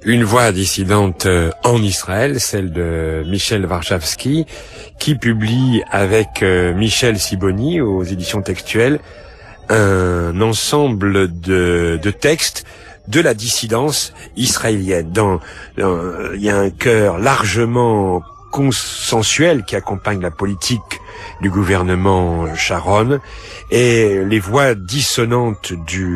Une voix dissidente en Israël, celle de Michel Warschawski, qui publie avec Michel Sibony aux éditions textuelles un ensemble de textes de la dissidence israélienne. Il y a un cœur largement consensuel qui accompagne la politique du gouvernement Sharon, et les voix dissonantes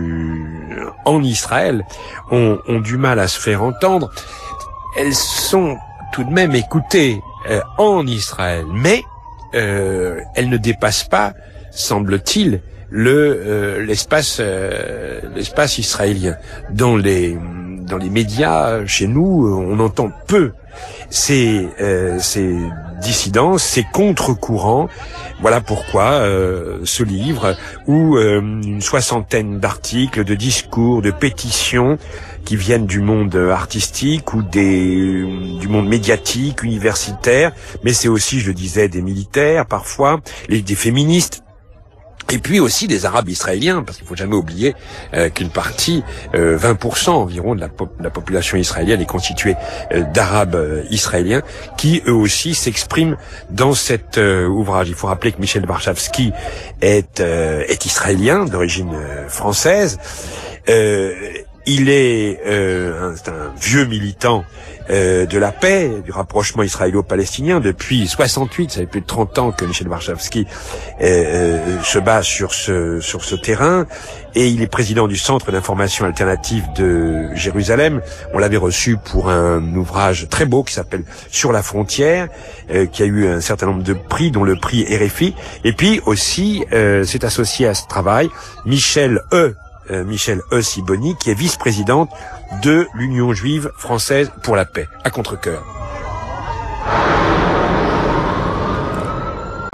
en Israël ont du mal à se faire entendre. Elles sont tout de même écoutées en Israël, mais elles ne dépassent pas, semble-t-il, l'espace israélien. Dans les médias chez nous, on entend peu ces dissidences, ces contre-courants. Voilà pourquoi ce livre, où une soixantaine d'articles, de discours, de pétitions qui viennent du monde artistique ou du monde médiatique, universitaire, mais c'est aussi, je le disais, des militaires parfois, des féministes, et puis aussi des Arabes israéliens, parce qu'il faut jamais oublier qu'une partie, 20% environ de la population israélienne est constituée d'Arabes israéliens, qui eux aussi s'expriment dans cet ouvrage. Il faut rappeler que Michel Warschawski est israélien, d'origine française. Il est un vieux militant de la paix, du rapprochement israélo-palestinien. Depuis 68, ça fait plus de 30 ans que Michel Warschawski se bat sur ce terrain, et il est président du Centre d'information alternative de Jérusalem. On l'avait reçu pour un ouvrage très beau qui s'appelle Sur la frontière, qui a eu un certain nombre de prix, dont le prix RFI. Et puis aussi, s'est associé à ce travail Michel Sibony, qui est vice-présidente de l'Union juive française pour la paix, à Contrecœur.